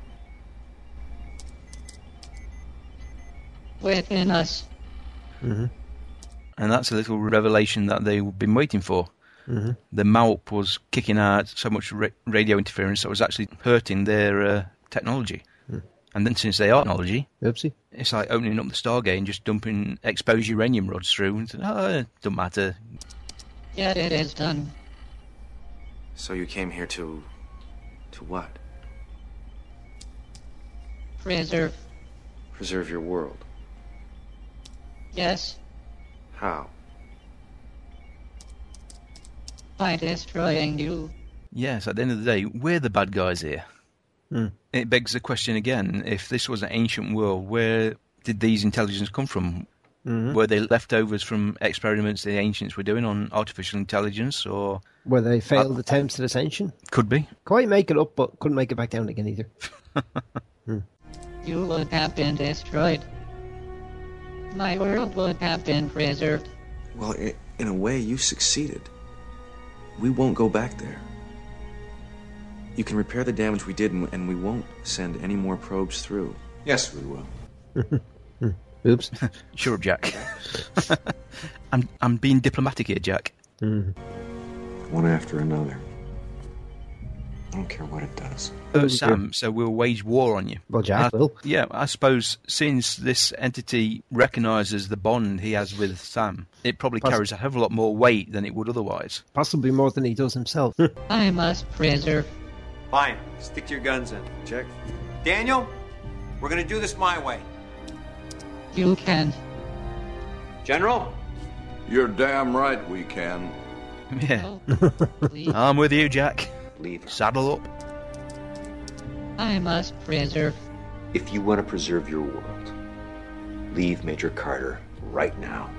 Within us. And that's a little revelation that they've been waiting for. The Malp was kicking out so much radio interference that was actually hurting their technology. And then since they are technology, oopsie, it's like opening up the Stargate and just dumping exposed uranium rods through. And it don't matter. Yet it is done. So you came here to what? Preserve. Preserve your world. Yes. How? by destroying you. Yes, at the end of the day, we're the bad guys here. It begs the question again, if this was an ancient world, where did these intelligences come from? Were they leftovers from experiments the ancients were doing on artificial intelligence, or... Were they failed attempts at ascension? Could be. Quite make it up, but couldn't make it back down again either. You would have been destroyed. My world would have been preserved. Well, in a way, you succeeded. We won't go back there. You can repair the damage we did, and we won't send any more probes through. Yes, we will. Oops. Sure, Jack. I'm being diplomatic here, Jack. One after another. I don't care what it does. Sam, so we'll wage war on you. Well, Jack will. Yeah, I suppose since this entity recognises the bond he has with Sam, it probably carries a hell of a lot more weight than it would otherwise. Possibly more than he does himself. I must preserve. Fine. Stick to your guns then. Check. Daniel, we're going to do this my way. You can. General? You're damn right we can. Yeah. I'm with you, Jack. Leave. Saddle up. I must preserve. If you want to preserve your world, leave Major Carter right now.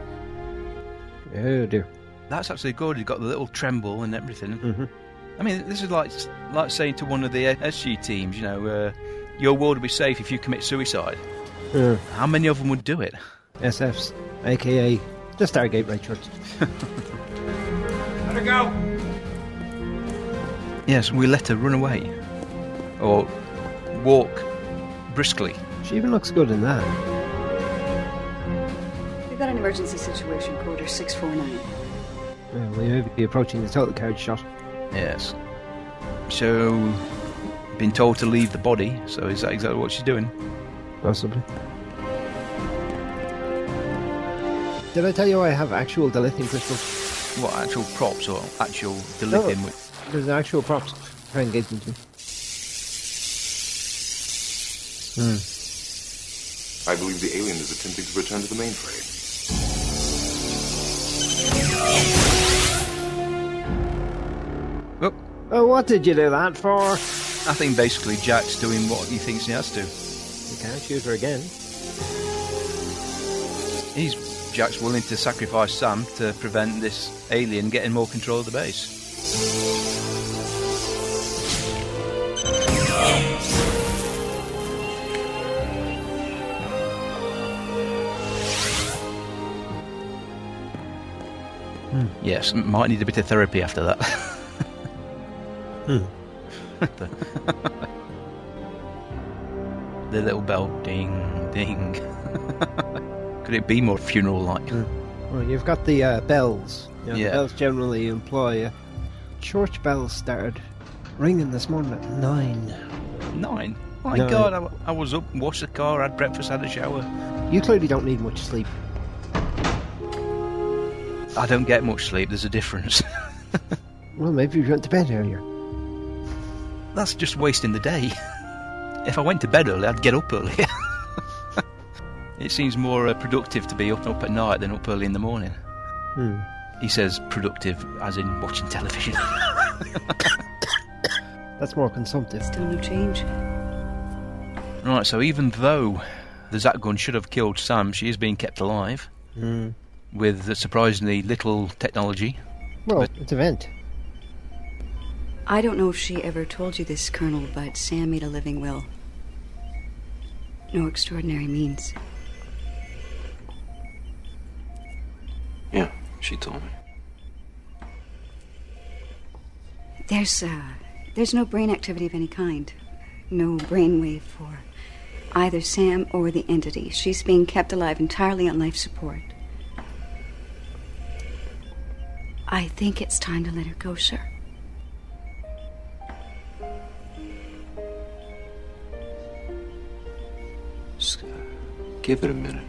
Oh, dear. That's actually good. You've got the little tremble and everything. I mean, this is like saying to one of the SG teams, your world will be safe if you commit suicide. How many of them would do it? SFs, a.k.a. the Stargate Richards. Let her go! Yes, we let her run away. Or walk briskly. She even looks good in that. We've got an emergency situation, quarter 649. We may be approaching the total carriage shot. Yes. So, been told to leave the body, so is that exactly what she's doing? Possibly. Did I tell you I have actual dilithium crystals? What, actual props or actual dilithium? No, there's actual props. Try and get them to me. I believe the alien is attempting to return to the mainframe. Oh, what did you do that for? I think basically Jack's doing what he thinks he has to. You can't shoot her again. Jack's willing to sacrifice Sam to prevent this alien getting more control of the base. Yes, might need a bit of therapy after that. The little bell, ding, ding. Could it be more funeral-like? Well, you've got the bells. Yeah. The bells generally imply church bells started ringing this morning at 9. 9? My 9. God, I was up, washed the car, had breakfast, had a shower. You clearly don't need much sleep. I don't get much sleep, there's a difference. Well, maybe you went to bed earlier. That's just wasting the day. If I went to bed early, I'd get up early. It seems more productive to be up at night than up early in the morning. He says productive as in watching television. That's more consumptive. Still no change. Right, so even though the Zat gun should have killed Sam, she is being kept alive. With surprisingly little technology. Well, it's a vent. I don't know if she ever told you this, Colonel, but Sam made a living will. No extraordinary means. Yeah, she told me. There's no brain activity of any kind. No brainwave for either Sam or the entity. She's being kept alive entirely on life support. I think it's time to let her go, sir. Just give it a minute.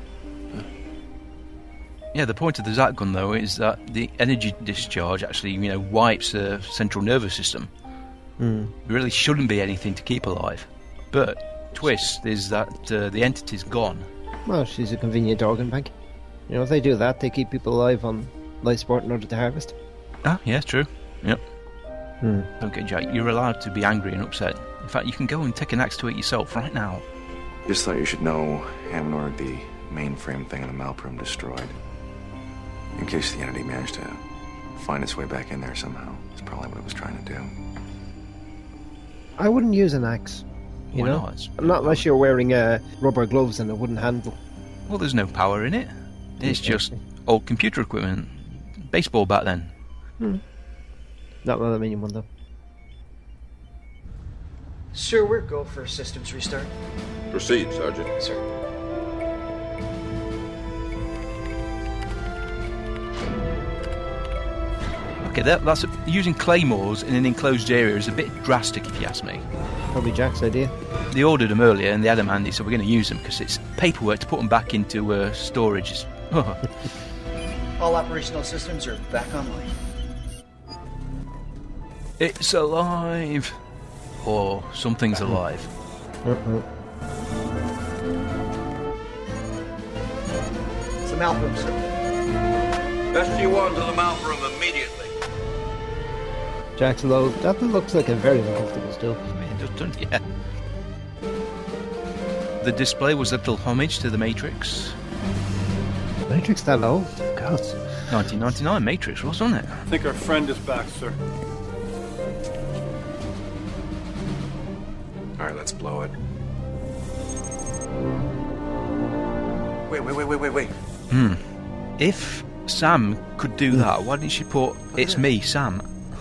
Yeah, the point of the Zat gun, though, is that the energy discharge actually, wipes the central nervous system. There really shouldn't be anything to keep alive. But twist is that the entity's gone. Well, she's a convenient organ bank. If they do that, they keep people alive on life support in order to harvest. Ah, yeah, true. Yep. Hmm. Don't get Jack. You're allowed to be angry and upset. In fact, you can go and take an axe to it yourself right now. Just thought you should know Hammond ordered the mainframe thing in the Malprum destroyed. In case the entity managed to find its way back in there somehow. That's probably what it was trying to do. I wouldn't use an axe. You Why know? not? Not unless you're wearing rubber gloves and a wooden handle. Well, there's no power in it. It's just old computer equipment. Baseball bat then. Not an aluminium one, though. Sir, we're go for a systems restart. Proceed, Sergeant. Sir. Okay, that's using claymores in an enclosed area is a bit drastic, if you ask me. Probably Jack's idea. They ordered them earlier, and they had them handy, so we're going to use them because it's paperwork to put them back into storage. All operational systems are back online. It's alive, or something's alive. It's the Malprum, sir. SG-1 to the Malprum immediately. Jack's low. That looks like a very uncomfortable still. It doesn't, yeah. The display was a little homage to the Matrix. Matrix that old? God. 1999 Matrix, wasn't it? I think our friend is back, sir. All right, let's blow it. Wait. If Sam could do that, why didn't she put, it's me, Sam?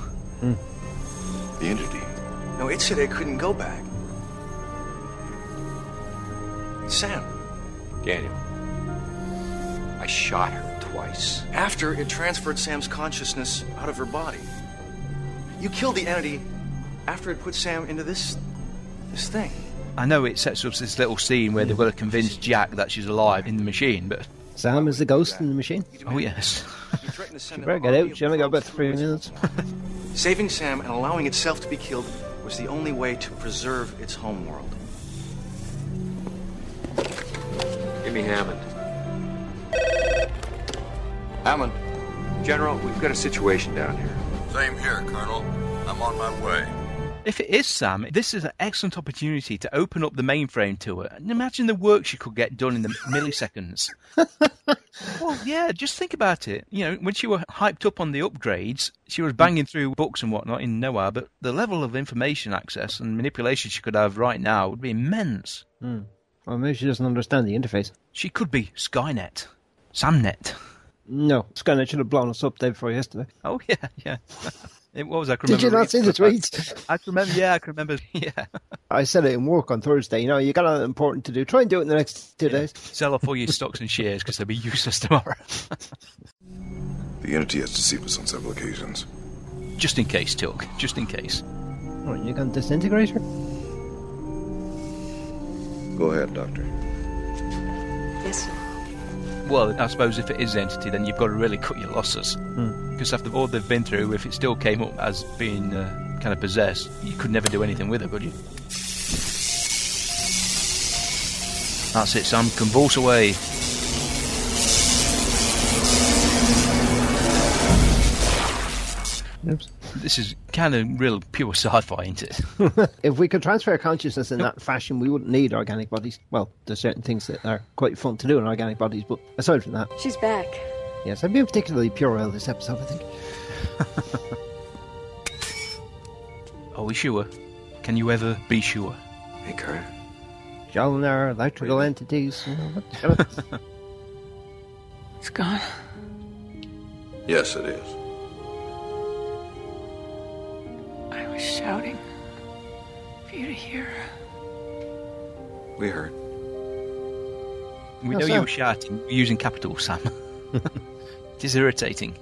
The entity. No, it said it couldn't go back. Sam. Daniel. I shot her twice. After it transferred Sam's consciousness out of her body. You killed the entity after it put Sam into this thing. I know it sets up this little scene where they've got to convince Jack that she's alive in the machine, but... Sam is the ghost in the machine? Oh, yes. You better get out. You only got about 3 minutes. Saving Sam and allowing itself to be killed was the only way to preserve its homeworld. Give me Hammond. Hammond. General, we've got a situation down here. Same here, Colonel. I'm on my way. If it is Sam, this is an excellent opportunity to open up the mainframe to her. And imagine the work she could get done in the milliseconds. Well, yeah, just think about it. You know, when she was hyped up on the upgrades, she was banging through books and whatnot in Noah, but the level of information access and manipulation she could have right now would be immense. Well, maybe she doesn't understand the interface. She could be Skynet. Samnet. No, Skynet should have blown us up day before yesterday. Oh, yeah. It was, I can Did you remember. not see the tweets? I can remember, yeah. I said it in work on Thursday. You know, you got nothing important to do. Try and do it in the next 2 days. Sell off all your stocks and shares because they'll be useless tomorrow. The entity has deceived us on several occasions. Just in case, Tilk. Just in case. What, you can disintegrate her? Go ahead, Doctor. Yes, sir. Well, I suppose if it is entity, then you've got to really cut your losses. Because after all they've been through, if it still came up as being kind of possessed, you could never do anything with it, could you? That's it, Sam. Convulse away. Oops. This is kind of real pure sci-fi, isn't it? If we could transfer consciousness in that fashion, we wouldn't need organic bodies. Well, there's certain things that are quite fun to do in organic bodies, but aside from that... She's back. Yes, I've been particularly puerile this episode, I think. Are we sure? Can you ever be sure? Hey, Carter. Jolinar, electrical entities, you know, what? It's gone. Yes, it is. I was shouting for you to hear. We heard. We know you were shouting, using capital, Sam. It is irritating.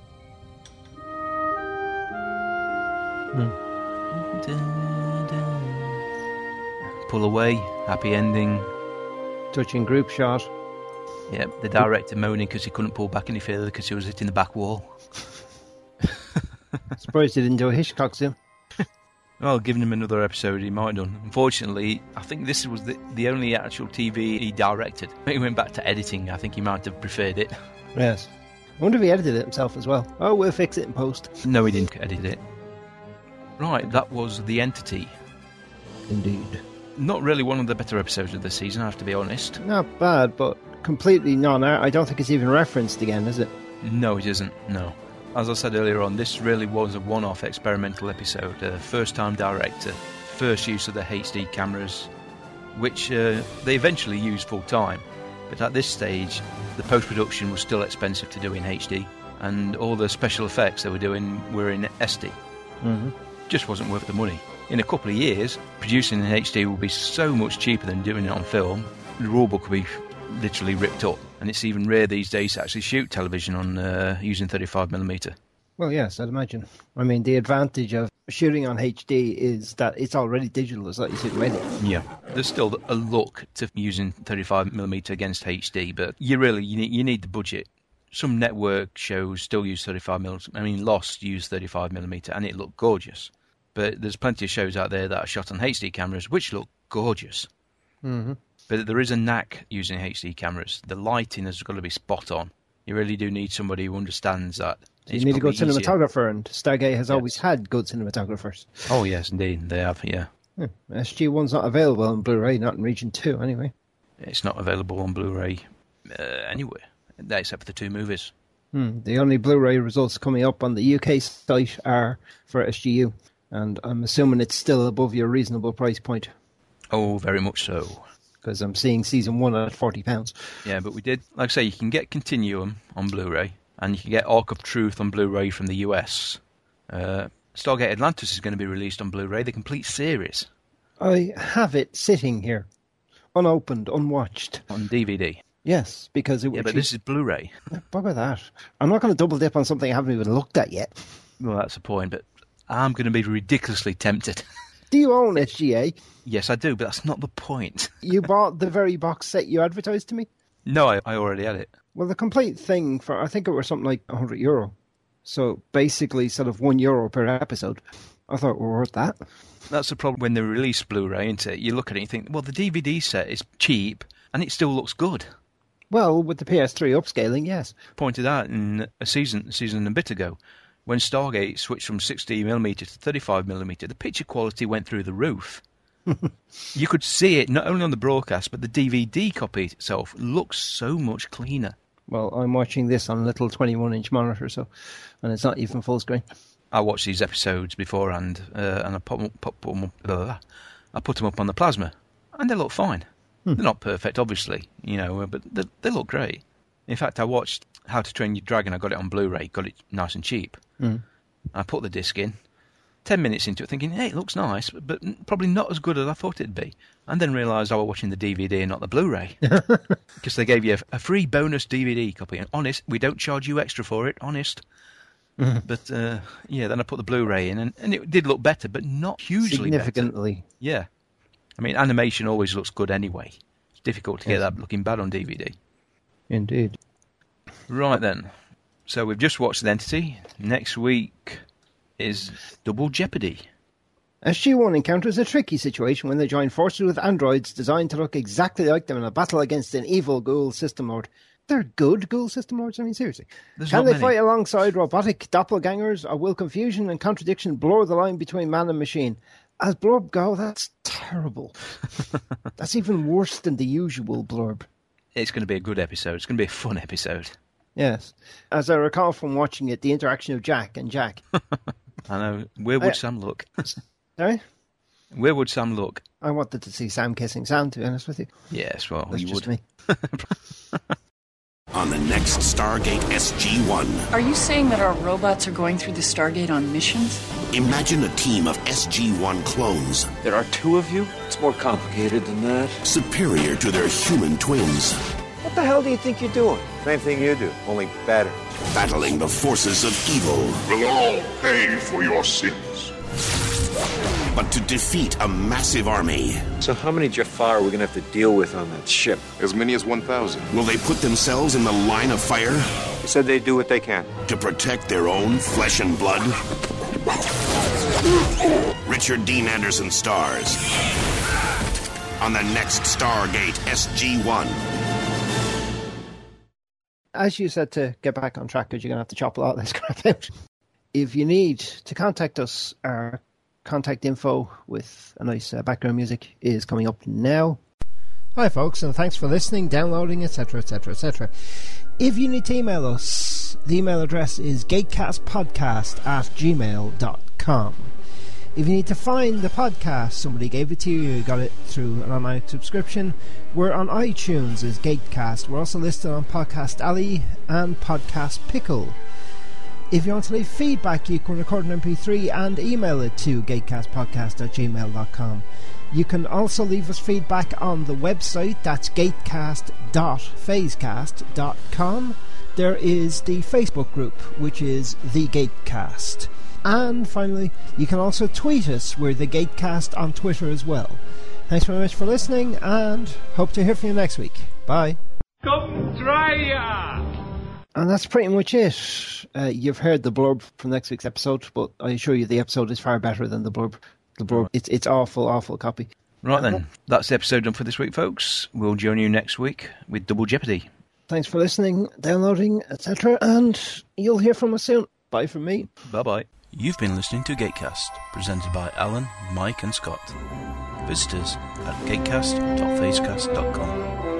Pull away, happy ending. Touching group shot. Yep, the director moaning because he couldn't pull back any further because he was hitting the back wall. Surprised he didn't do a Hitchcock scene. Well, giving him another episode, he might have done. Unfortunately, I think this was the only actual TV he directed. When he went back to editing, I think he might have preferred it. Yes. I wonder if he edited it himself as well. Oh, we'll fix it in post. No, he didn't edit it. Right, that was The Entity. Indeed. Not really one of the better episodes of the season, I have to be honest. Not bad, but completely non-art. I don't think it's even referenced again, is it? No, it isn't, no. As I said earlier on, this really was a one-off experimental episode. First-time director, first use of the HD cameras, which they eventually used full-time. But at this stage, the post-production was still expensive to do in HD, and all the special effects they were doing were in SD. Mm-hmm. Just wasn't worth the money. In a couple of years, producing in HD will be so much cheaper than doing it on film. The rulebook will be literally ripped up, and it's even rare these days to actually shoot television on using 35mm. Well, yes, I'd imagine. I mean, the advantage of shooting on HD is that it's already digital. It's like you see already. Yeah, there's still a look to using 35mm against HD, but you need the budget. Some network shows still use 35mm. I mean, Lost used 35mm, and it looked gorgeous. But there's plenty of shows out there that are shot on HD cameras, which look gorgeous. Mm-hmm. But there is a knack using HD cameras. The lighting has got to be spot on. You really do need somebody who understands that. So you need a good cinematographer, and Stargate has always had good cinematographers. Oh, yes, indeed. They have, yeah. SG-1's not available on Blu-ray, not in Region 2, anyway. It's not available on Blu-ray anywhere, except for the 2 movies. The only Blu-ray results coming up on the UK site are for SGU, and I'm assuming it's still above your reasonable price point. Oh, very much so. Because I'm seeing Season 1 at £40. Yeah, but we did, like I say, you can get Continuum on Blu-ray, and you can get Arc of Truth on Blu-ray from the US. Stargate Atlantis is going to be released on Blu-ray, the complete series. I have it sitting here, unopened, unwatched. On DVD? Yes, because it was... Yeah, but this is Blu-ray. What about that? I'm not going to double dip on something I haven't even looked at yet. Well, that's the point, but I'm going to be ridiculously tempted. Do you own SGA? Yes, I do, but that's not the point. You bought the very box set you advertised to me? No, I already had it. Well, the complete thing, for I think it was something like €100. So basically sort of €1 per episode. I thought, well, worth that. That's the problem when they release Blu-ray, isn't it? You look at it and you think, well, the DVD set is cheap and it still looks good. Well, with the PS3 upscaling, yes. Pointed out in a season and a bit ago, when Stargate switched from 60mm to 35mm, the picture quality went through the roof. You could see it not only on the broadcast, but the DVD copy itself looks so much cleaner. Well, I'm watching this on a little 21-inch monitor, and it's not even full screen. I watched these episodes beforehand, and I put them up on the plasma, and they look fine. They're not perfect, obviously, but they look great. In fact, I watched How to Train Your Dragon. I got it on Blu-ray, got it nice and cheap. I put the disc in. 10 minutes into it thinking, hey, it looks nice, but probably not as good as I thought it'd be. And then realised I was watching the DVD and not the Blu-ray. Because they gave you a free bonus DVD copy. And honest, we don't charge you extra for it, honest. But, then I put the Blu-ray in, and it did look better, but not hugely significantly better. Yeah. I mean, animation always looks good anyway. It's difficult to get that looking bad on DVD. Indeed. Right then. So we've just watched The Entity. Next week is Double Jeopardy. SG-1 encounters a tricky situation when they join forces with androids designed to look exactly like them in a battle against an evil ghoul system lord. They're good ghoul system lords? I mean, seriously. Can they fight alongside robotic doppelgangers, or will confusion and contradiction blur the line between man and machine? As Blurb go, that's terrible. That's even worse than the usual Blurb. It's going to be a good episode. It's going to be a fun episode. Yes. As I recall from watching it, the interaction of Jack and Jack. I know. Where would Sam look? Sorry? Where would Sam look? I wanted to see Sam kissing Sam, to be honest with you. Yes, well, that's you just would. Me. On the next Stargate SG-1. Are you saying that our robots are going through the Stargate on missions? Imagine a team of SG-1 clones. There are 2 of you? It's more complicated than that. Superior to their human twins. What the hell do you think you're doing? Same thing you do, only better. Battling the forces of evil. We'll all pay for your sins. But to defeat a massive army. So how many Jafar are we going to have to deal with on that ship? As many as 1,000. Will they put themselves in the line of fire? He said they do what they can. To protect their own flesh and blood? Richard Dean Anderson stars on the next Stargate SG-1. as you said, to get back on track, because you're going to have to chop a lot of this crap out. If you need to contact us, our contact info with a nice background music is coming up now. Hi folks, and thanks for listening, downloading, etc, etc, etc. If you need to email us, the email address is gatecastpodcast@gmail.com. If you need to find the podcast, somebody gave it to you, you got it through an online subscription, we're on iTunes as Gatecast. We're also listed on Podcast Alley and Podcast Pickle. If you want to leave feedback, you can record an MP3 and email it to gatecastpodcast@gmail.com. You can also leave us feedback on the website, that's gatecast.phasecast.com. There is the Facebook group, which is The Gatecast. And finally, you can also tweet us. We're The Gatecast on Twitter as well. Thanks very much for listening, and hope to hear from you next week. Bye. Come try ya! And that's pretty much it. You've heard the blurb from next week's episode, but I assure you the episode is far better than the blurb. The blurb, it's awful copy. Right then, that's the episode done for this week, folks. We'll join you next week with Double Jeopardy. Thanks for listening, downloading, etc. And you'll hear from us soon. Bye from me. Bye-bye. You've been listening to Gatecast, presented by Alan, Mike and Scott. Visit us at gatecast.phasecast.com.